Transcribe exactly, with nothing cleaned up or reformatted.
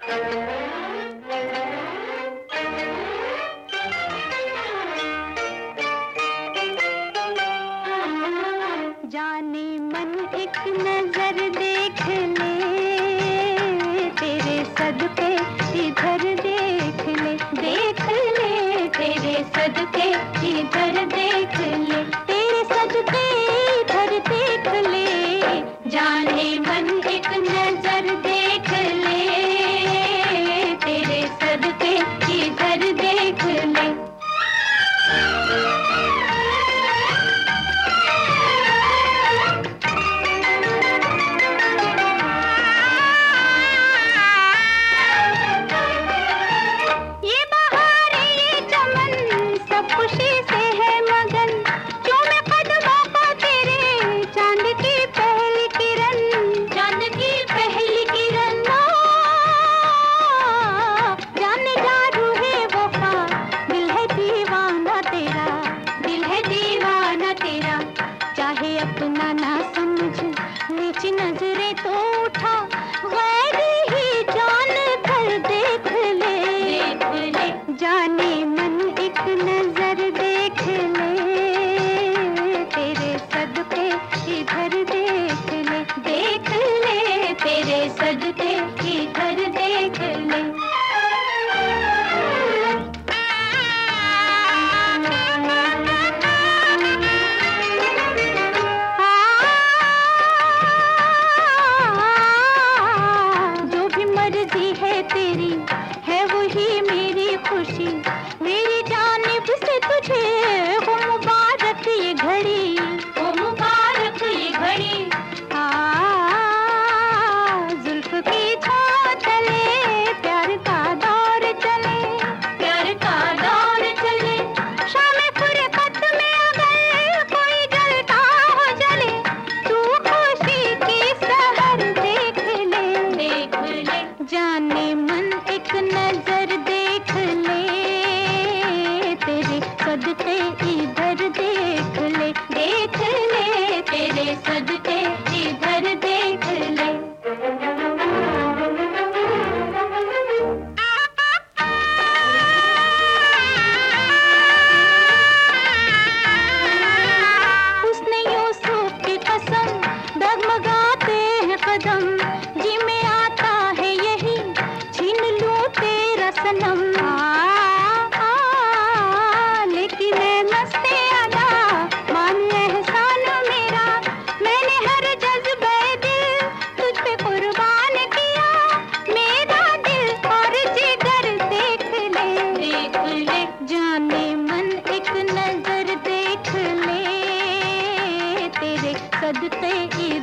जाने मन एक नजर देख ले, तेरे सदके इधर देख ले, देख ले तेरे सदके इधर देख ले, तेरे सदके इधर देख ले। जाने मन एक नजर देख ले, तेरे सदके इधर देख ले। खुशी से है मगन, चूमे कदमों को तेरे चांद की पहली किरण, चांद की पहली किरण। जाने जा रूहे वफा, दिल है दीवाना तेरा, दिल है दीवाना तेरा। चाहे अपना ना समझ, नीची नजरें तो उठा, गैर ही जान कर देख ले, देख ले। जाने मन एक नजर देख ले, तेरे सदके इधर देख ले, देख ले तेरे सदके इधर देख ले। जो भी मर्जी है तेरी, है वही मेरी खुशी, मेरी जानिब से तुझे हो मुबारक ये घड़ी, हो मुबारक ये घड़ी। हाँ, जुल्फ की छाँव तले प्यार का दौर चले, प्यार का दौर चले। शाम फुरकत में अगर कोई जलता हो जले, तू खुशी की सहर देख ले, देख ले। जाने मन एक नजर देख ले, तेरे सदके इधर देख ले, देख ले तेरे सदके इधर देख ले। उसने यूसुफ की कसम, डगमगाते हैं कदम, जी में आता है यही, छीन लूं तेरा सनम। जाने मन एक नजर देख ले, तेरे सदके